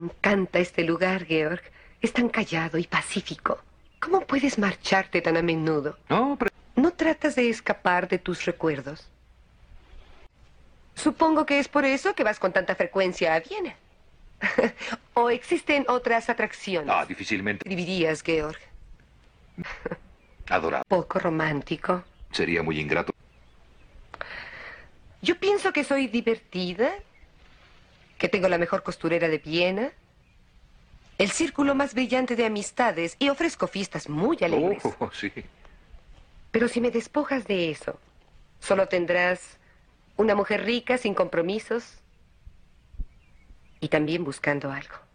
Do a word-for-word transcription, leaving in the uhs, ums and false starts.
Me encanta este lugar, Georg. Es tan callado y pacífico. ¿Cómo puedes marcharte tan a menudo? No, pero... ¿No tratas de escapar de tus recuerdos? Supongo que es por eso que vas con tanta frecuencia a Viena. ¿O existen otras atracciones? Ah, difícilmente. ¿Escribirías, Georg? Adorable. Poco romántico. Sería muy ingrato. Yo pienso que soy divertida, que tengo la mejor costurera de Viena, el círculo más brillante de amistades y ofrezco fiestas muy alegres. Oh, sí. Pero si me despojas de eso, solo tendrás una mujer rica, sin compromisos y también buscando algo.